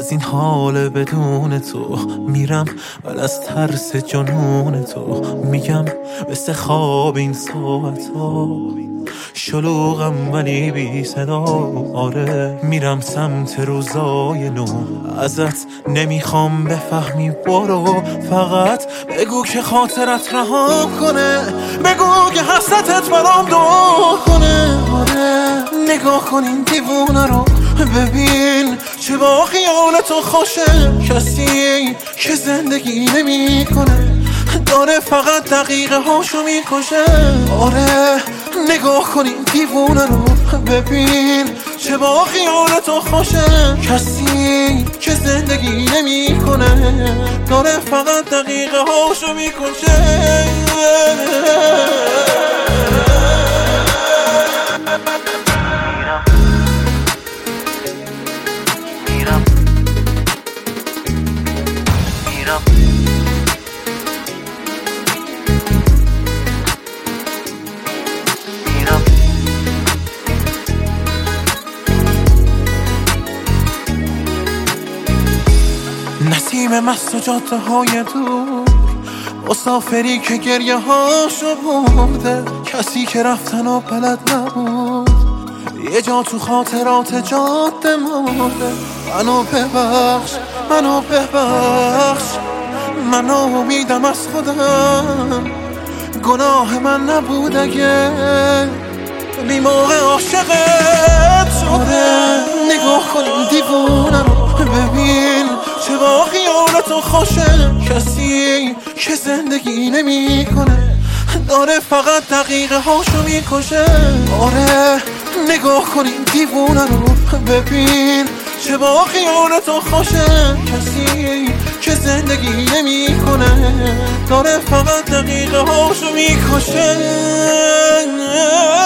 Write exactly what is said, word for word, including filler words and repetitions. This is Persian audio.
از این حال بدون تو میرم، ولی از ترس جنون تو میگم مثل خواب این ساعت ها شلوغم ولی بی صدا. آره میرم سمت روزای نو، ازت نمیخوام بفهمی، برو فقط بگو که خاطرت رها کنه، بگو که حسرتت برام دعا کنه. آره نگاه کن این دیوونه رو، ببین چه با خیال تو خوشه. کسی که زندگی نمی کنه داره فقط دقیقه هاشو میکشه. آره نگاه کن این دیوونه رو، ببین چه با خیال تو خوشه. کسی که زندگی نمی کنه داره فقط دقیقه هاشو میکشه. نسیم مست و جاده های دور، مسافری که گریه هاشو برده، کسی که رفتن و بلد نبود یه جا تو خاطرات جاده مرده. منو ببخش منو ببخش، منو امیدم از خودم، گناه من نبود اگه بی موقع عاشقت شده. نگاه کن این دیوونه رو، ببین چه با خیالتو خوشه. کسی که زندگی نمی کنه داره فقط دقیقه هاشو میکشه. آره نگاه کن این دیوونه رو، ببین چه با خیالتو خوشه. کسی که زندگی نمی کنه داره فقط دقیقه هاشو میکشه.